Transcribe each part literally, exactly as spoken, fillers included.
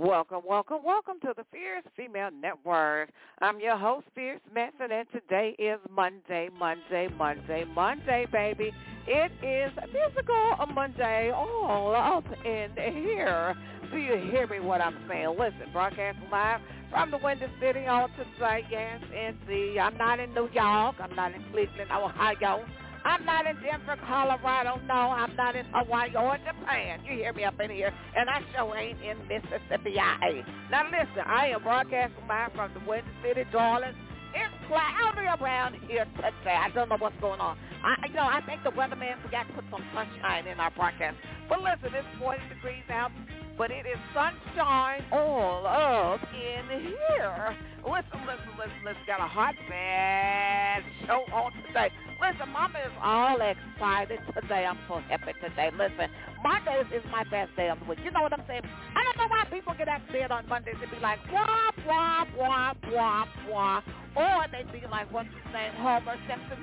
Welcome, welcome, welcome to the Fierce Female Network. I'm your host, Fierce Manson, and today is Monday, Monday, Monday, Monday, baby. It is Musical Monday all up in here. Do you hear me what I'm saying? Listen, broadcasting live from the Windy City on today, yes, in the, I'm not in New York, I'm not in Cleveland, Ohio. I'm not in Denver, Colorado. No, I'm not in Hawaii or Japan. You hear me up in here. And I sure ain't in Mississippi. I Now, listen, I am broadcasting live from the Windy City, Darling. It's cloudy around here today. I don't know what's going on. I, you know, I think the weatherman forgot to put some sunshine in our broadcast. But listen, it's forty degrees out, but it is sunshine all up in here. Listen, listen, listen, listen. Got a hot, bad show on today. Listen, Mama is all excited today. I'm so happy today. Listen, Mondays is my best day of the week. You know what I'm saying? I don't know why people get out of bed on Mondays and be like, wah, wah, wah, wah, wah. Or they be like, what's his name, Homer Simpson.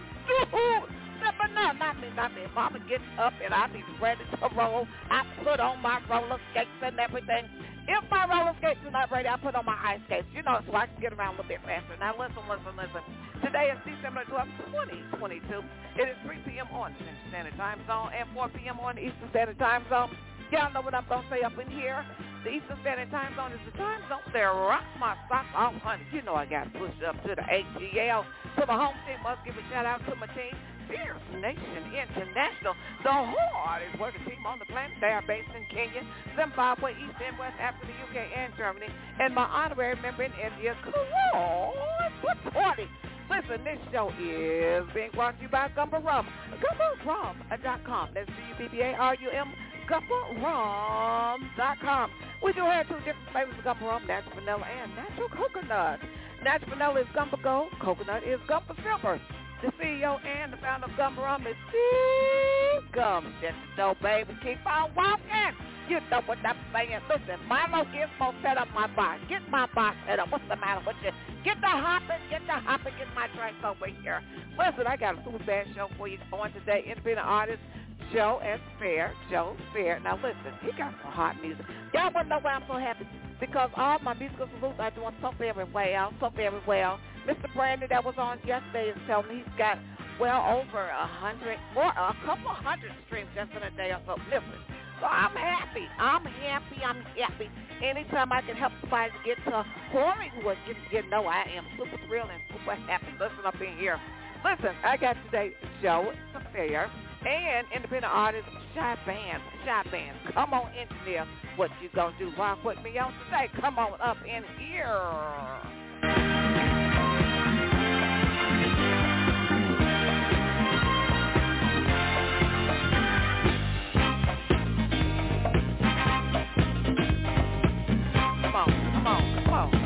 But no, not me, not me. Mama gets up and I be ready to roll. I put on my roller skates and everything. If my roller skates are not ready, I put on my ice skates, you know, so I can get around a little bit faster. Now, listen, listen, listen. Today is December twelfth, twenty twenty-two. It is three p.m. on the Central Standard Time Zone and four p.m. on the Eastern Standard Time Zone. Y'all know what I'm going to say up in here. The Eastern Standard Time Zone is the time zone that rocks my socks off, honey. You know I got to push up to the A T L. To my home team, must give a shout-out to my team, Fierce Nation International, the hardest working team on the planet. They are based in Kenya, Zimbabwe, East and West Africa, U K, and Germany. And my honorary member in India, Claude Party. Listen, this show is being brought to you by Gumbo Rum, gumbo rum dot com. That's G U B B A R U M, gumbo rum dot com. We do have two different flavors of Gumbo Rum, natural vanilla and natural coconut. Natural vanilla is Gumbo Gold, coconut is Gumbo Silver. The C E O and the founder of Gumbo Rum is Steve Gum. Just so, baby, keep on walking. You know what I'm saying. Listen, Milo Gizmo set up my box. Get my box set up. What's the matter with you? Get the hopping, get the hopping, get my drinks over here. Listen, I got a super bad show for you on today. Independent artist Joe S. Fair. Joe Fair. Now, listen, he got some hot music. Y'all want to know why I'm so happy? Because all my musical salutes are doing so very well, so very well. Mister Brandon that was on yesterday is telling me he's got well over a hundred, more, a couple hundred streams just in a day or so. Listen, so I'm happy. I'm happy. I'm happy. Anytime I can help somebody to get to Hollywood, you, you know I am super thrilled and super happy. Listen up in here. Listen, I got today Joe Fair and independent artist Shy Band. Shy Band, come on in there. What you gonna do? Rock with me on today. Come on up in here. Come on, come on, come on.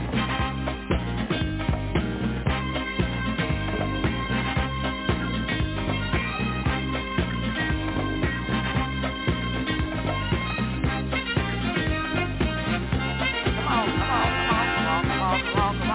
Come on, come on, come on, come on, come on, come on, come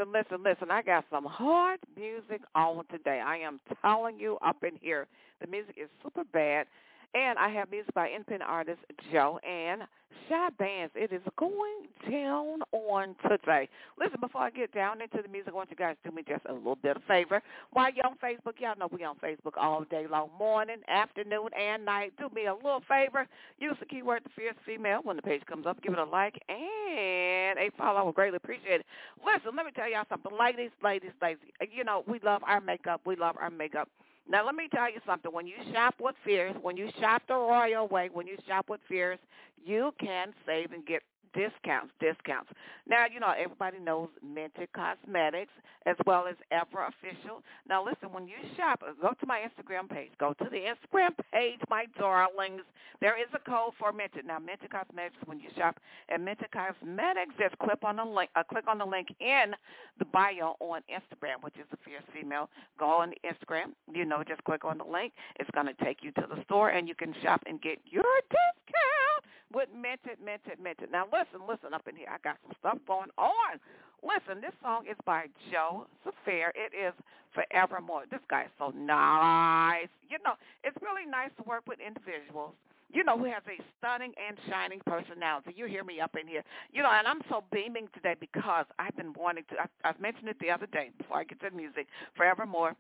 listen, listen, listen. I got some hard music on today. I am telling you up in here. The music is super bad. And I have music by independent artist Joe and Shy Bands. It is going down on today. Listen, before I get down into the music, I want you guys to do me just a little bit of favor. While you're on Facebook, y'all know we on Facebook all day long, morning, afternoon, and night. Do me a little favor. Use the keyword The Fierce Female. When the page comes up, give it a like and a follow. I would greatly appreciate it. Listen, let me tell y'all something. Ladies, ladies, ladies, you know, we love our makeup. We love our makeup. Now, let me tell you something. When you shop with Fierce, when you shop the Royal Way, when you shop with Fierce, you can save and get discounts, discounts. Now, you know, everybody knows Minted Cosmetics as well as Ever Official. Now, listen, when you shop, go to my Instagram page. Go to the Instagram page, my darlings. There is a code for Minted. Now, Minted Cosmetics, when you shop at Minted Cosmetics, just click on the link, uh, click on the link in the bio on Instagram, which is the Fierce Female. Go on Instagram. You know, just click on the link. It's going to take you to the store, and you can shop and get your discount with Minted, Minted, Minted. Now, listen, listen up in here. I got some stuff going on. Listen, this song is by Joe Safair. It is Forevermore. This guy is so nice. You know, it's really nice to work with individuals, you know, who has a stunning and shining personality. You hear me up in here. You know, and I'm so beaming today because I've been wanting to, I, I've mentioned it the other day before I get to the music, Forevermore.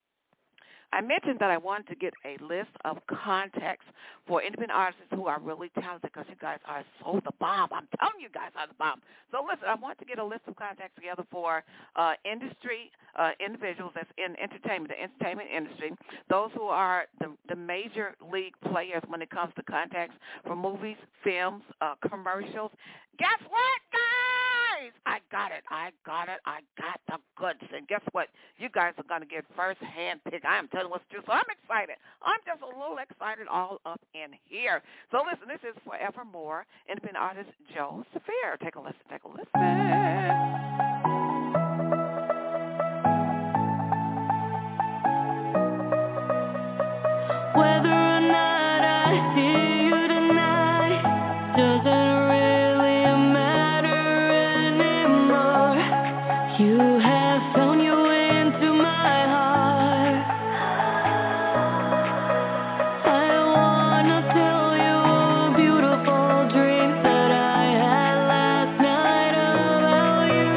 I mentioned that I wanted to get a list of contacts for independent artists who are really talented because you guys are so the bomb. I'm telling you guys are the bomb. So listen, I want to get a list of contacts together for uh, industry uh, individuals that's in entertainment, the entertainment industry, those who are the, the major league players when it comes to contacts for movies, films, uh, commercials. Guess what, guys? I got it. I got it. I got the goods. And guess what? You guys are going to get first-hand pick. I am telling you what's true. So I'm excited. I'm just a little excited all up in here. So listen, this is Forevermore, independent artist Joe Safair. Take a listen. Take a listen. Beautiful dream that I had last night about you.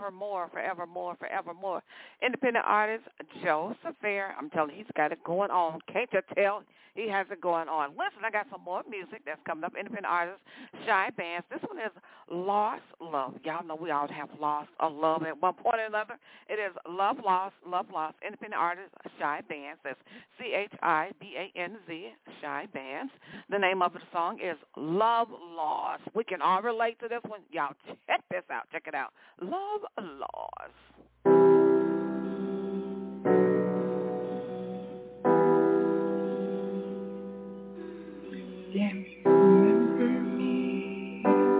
forevermore, forevermore, forevermore. Independent artist Joseph Fair. I'm telling you, he's got it going on. Can't you tell? He has it going on. Listen, I got some more music that's coming up. Independent artist Shy Bands. This one is Lost Love. Y'all know we all have lost a love at one point or another. It is Love Lost, Love Lost. Independent artist Shy Bands. That's C H I B A N Z, Shy Bands. The name of the song is Love Lost. We can all relate to this one. Y'all check this out. Check it out. Love Lost. Damn, you remember me?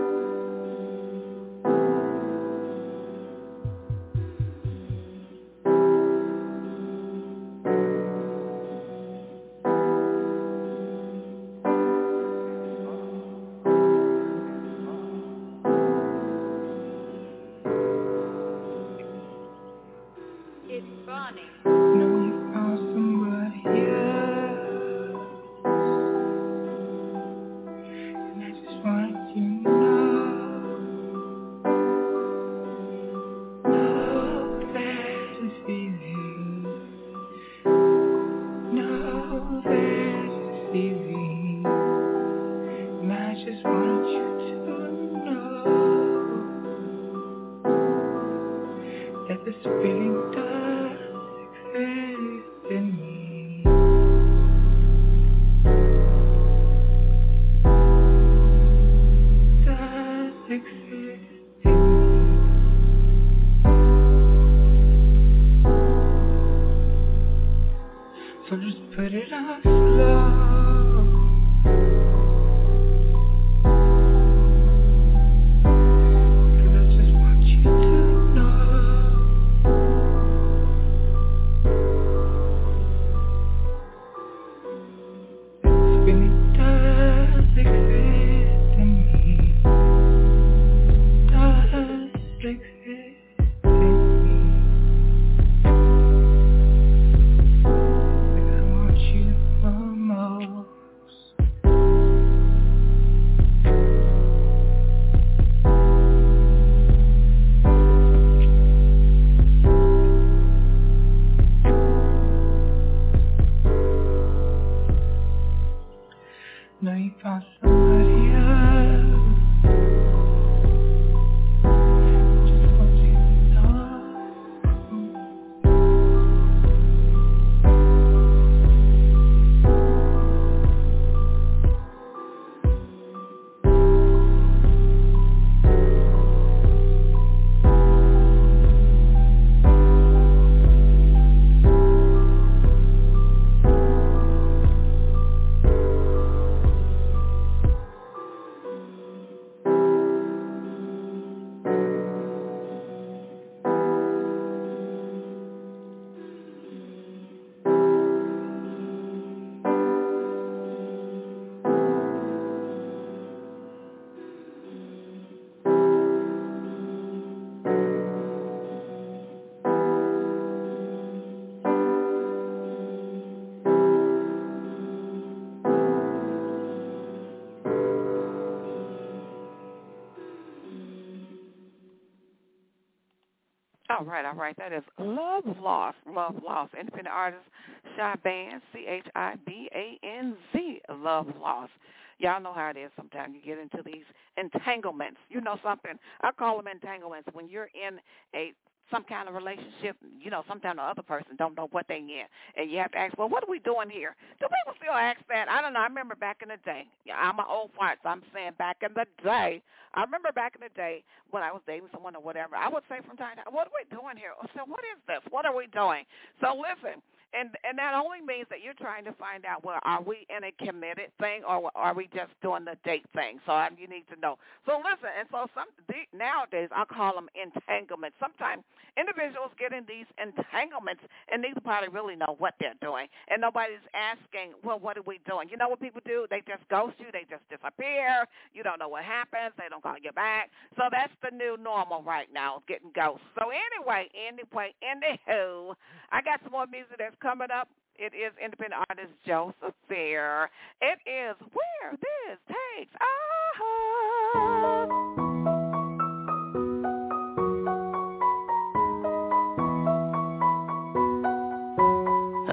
It's funny. Know you found somebody else, and I just want you to know, know there's a feeling, know there's a feeling, and I just want you to know that this feeling does exist in me. Does exist in me. So just put it on slow. Cause I just want you to know this feeling does exist in me. Does exist in me. And I want you the most. Know you found somebody else. Just want you to know. All right, all right. That is Love Lost, Love Lost. Independent artist Shy Bands, C H I B A N Z, Love Lost. Y'all know how it is sometimes. You get into these entanglements. You know something? I call them entanglements. When you're in a some kind of relationship, you know, sometimes the other person don't know what they in. And you have to ask, well, what are we doing here? Do people still ask that? I don't know. I remember back in the day. Yeah, I'm an old fart, so I'm saying back in the day. I remember back in the day when I was dating someone or whatever, I would say from time to time, what are we doing here? So what is this? What are we doing? So listen, and and that only means that you're trying to find out, well, are we in a committed thing or are we just doing the date thing? So I, you need to know. So listen, and so some nowadays I call them entanglements. Sometimes individuals get in these entanglements and neither party really know what they're doing, and nobody's asking, well, what are we doing? You know what people do? They just ghost you. They just disappear. You don't know what happens. They don't call you back. So that's the new normal right now, getting ghosts. So anyway, anyway, anywho, I got some more music that's coming up. It is independent artist Joseph Fair. It is Where This Takes Us. Ah.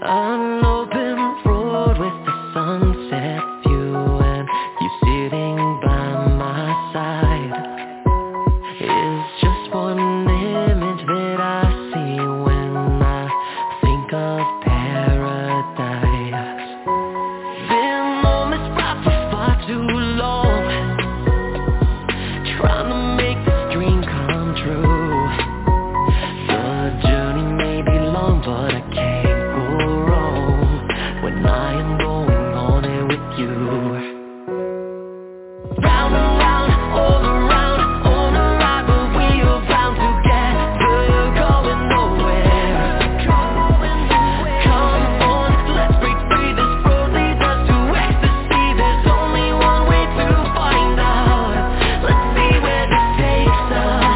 An open road with the sunset view and you sitting by my side is just one image that I see when I think of paradise. Been on this ride for far too long, trying to make this dream come true. The journey may be long, but I can't go wrong when I am going on it with you. Round and round, all around, on a ride, but we are bound together, going nowhere. Come on, let's break free. This road leads us to ecstasy. There's only one way to find out. Let's see where this takes us.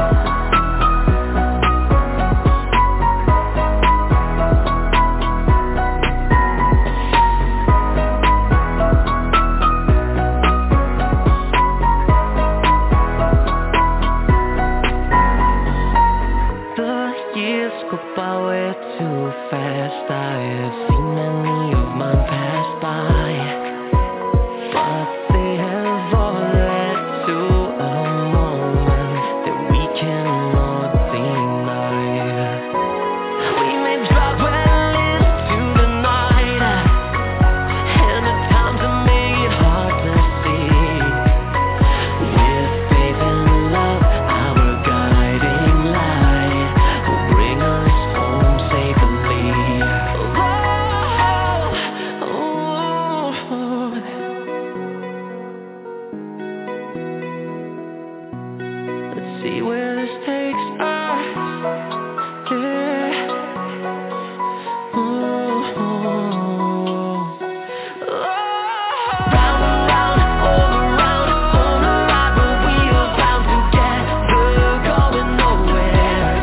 The years go by way too fast. I have seen many of mine pass by, but they have all led to a moment that we cannot deny. We may drive well into the night, and at times it make it hard to see. With faith and love, our guiding light will bring us home safely. Oh, oh, let's see where this takes us. Yeah. Oh, oh, oh. Round and round, all around, on a ride, but we are bound together, going nowhere.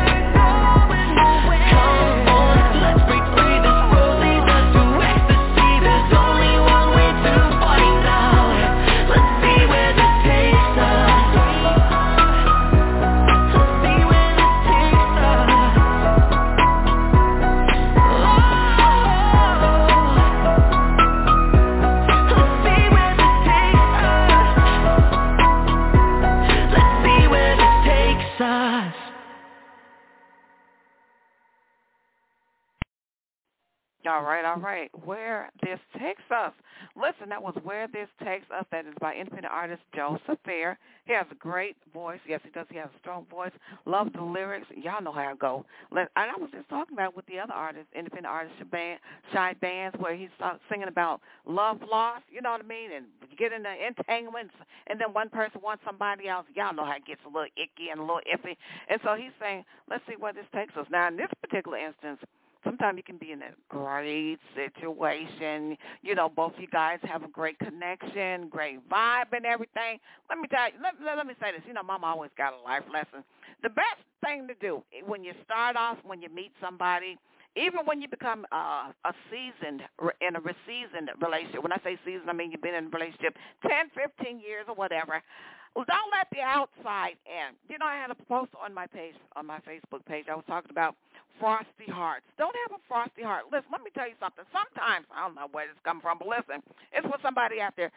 Come on, let's break free. This road leads us to ecstasy. There's only one way to find out. Let's see where this takes us. Let's see where this takes us. Let's see where this takes us. Let's see where this takes us. All right, all right. Where This Takes Us. Listen, that was Where This Takes Us. That is by independent artist Joseph Fair. He has a great voice. Yes, he does. He has a strong voice. Love the lyrics. Y'all know how it go. Let, and I was just talking about with the other artists, independent artists, Shy, Shy Bands, where he's uh, singing about love lost, you know what I mean, and you get into entanglements, and then one person wants somebody else. Y'all know how it gets a little icky and a little iffy. And so he's saying, let's see where this takes us. Now, in this particular instance, sometimes you can be in a great situation. You know, both you guys have a great connection, great vibe and everything. Let me tell you, let, let, let me say this. You know, Mama always got a life lesson. The best thing to do when you start off, when you meet somebody, even when you become uh, a seasoned, in a seasoned relationship. When I say seasoned, I mean you've been in a relationship ten, fifteen years or whatever. Well, don't let the outside in. You know, I had a post on my page, on my Facebook page. I was talking about frosty hearts. Don't have a frosty heart. Listen, let me tell you something. Sometimes, I don't know where this comes from, but listen, it's for somebody out there.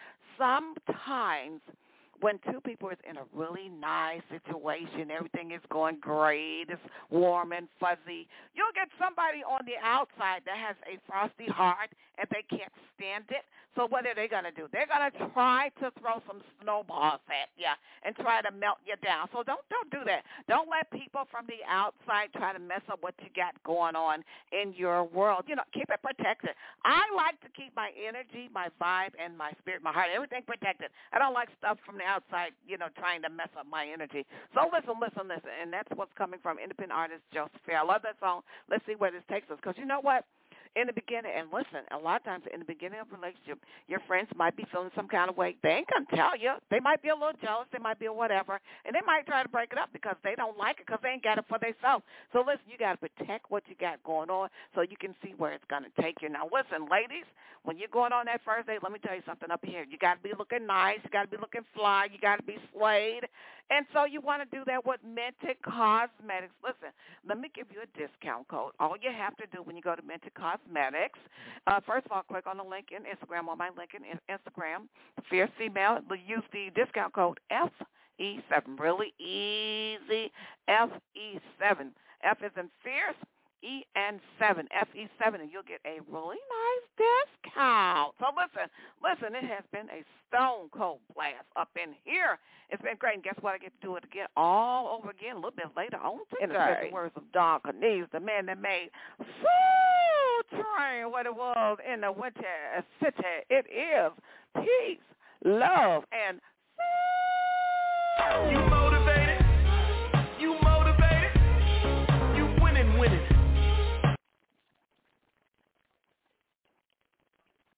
Sometimes when two people is in a really nice situation, everything is going great, it's warm and fuzzy, you'll get somebody on the outside that has a frosty heart and they can't stand it. So what are they going to do? They're going to try to throw some snowballs at you and try to melt you down. So don't don't do that. Don't let people from the outside try to mess up what you got going on in your world. You know, keep it protected. I like to keep my energy, my vibe, and my spirit, my heart, everything protected. I don't like stuff from the outside, you know, trying to mess up my energy. So listen, listen, listen. And that's what's coming from independent artist Joseph Fair. I love that song. Let's see where this takes us. Because you know what? In the beginning, and listen, a lot of times in the beginning of a relationship, your friends might be feeling some kind of way. They ain't going to tell you. They might be a little jealous. They might be a whatever. And they might try to break it up because they don't like it because they ain't got it for themselves. So listen, you got to protect what you got going on so you can see where it's going to take you. Now listen, ladies, when you're going on that first date, let me tell you something up here. You got to be looking nice. You got to be looking fly. You got to be slayed. And so you want to do that with Mented Cosmetics. Listen, let me give you a discount code. All you have to do when you go to Mented Cosmetics, Cosmetics. Uh, first of all, click on the link in Instagram, on my link in Instagram, Fierce Female. Use the discount code F E seven. Really easy, F E seven. F is in Fierce, E and seven, F E seven, and you'll get a really nice discount. So listen, listen, it has been a stone cold blast up in here. It's been great, and guess what? I get to do it again all over again a little bit later on today. In the special words of Don Cornelius, the man that made Soul Train what it was in the winter city. It is peace, love, and You know